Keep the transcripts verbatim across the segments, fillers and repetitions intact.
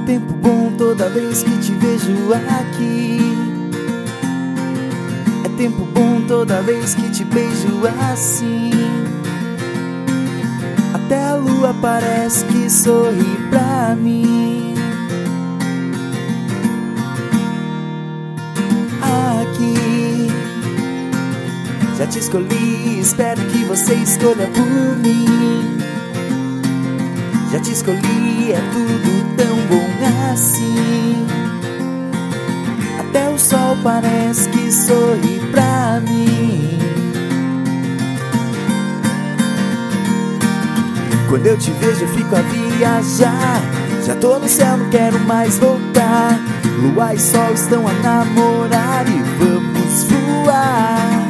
tempo bom toda vez que te vejo aqui. É tempo bom toda vez que te beijo assim. Até a lua parece que sorri pra mim. Aqui já te escolhi, espero que você escolha por mim. Já te escolhi, é tudo tão bom assim. Até o sol parece que sorri pra mim. Quando eu te vejo eu fico a viajar. Já tô no céu, não quero mais voltar. Lua e sol estão a namorar e vamos voar.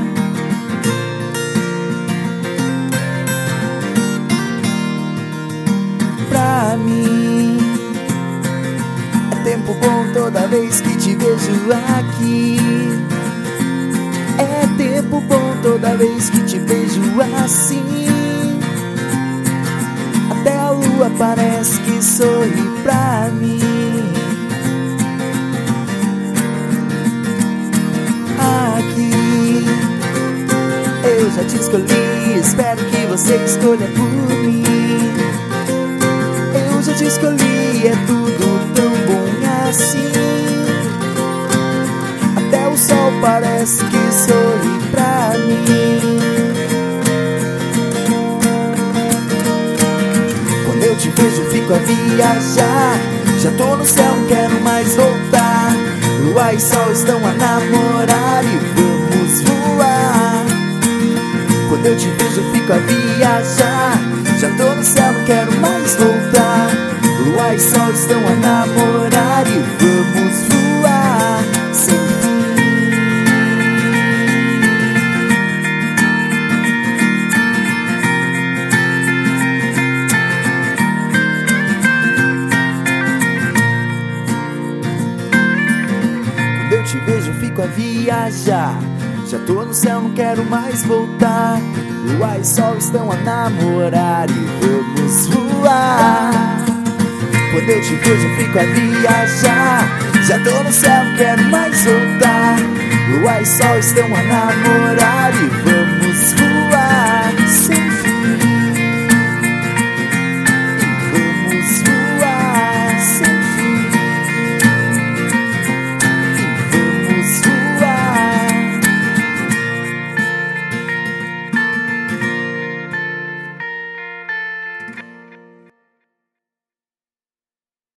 Pra mim é tempo bom toda vez que te vejo aqui. É tempo bom toda vez que te vejo assim. Até a lua parece que sorri pra mim. Aqui eu já te escolhi, espero que você escolha por mim. Eu já te escolhi, é tudo tão bom assim. Até o sol parece que sorri pra mim. Quando eu te vejo fico a viajar. Já tô no céu, não quero mais voltar. Lua e sol estão a namorar e vamos voar. Quando eu te vejo fico a viajar. Já tô no céu, não quero mais voltar. Lua e sol estão a namorar e vamos voar sem fim. Quando eu te vejo fico a viajar. Já tô no céu, não quero mais voltar. Lua e sol estão a namorar e vamos voar. Quando eu te vejo eu fico a viajar. Já tô no céu, não quero mais voltar. Lua e sol estão a namorar e vamos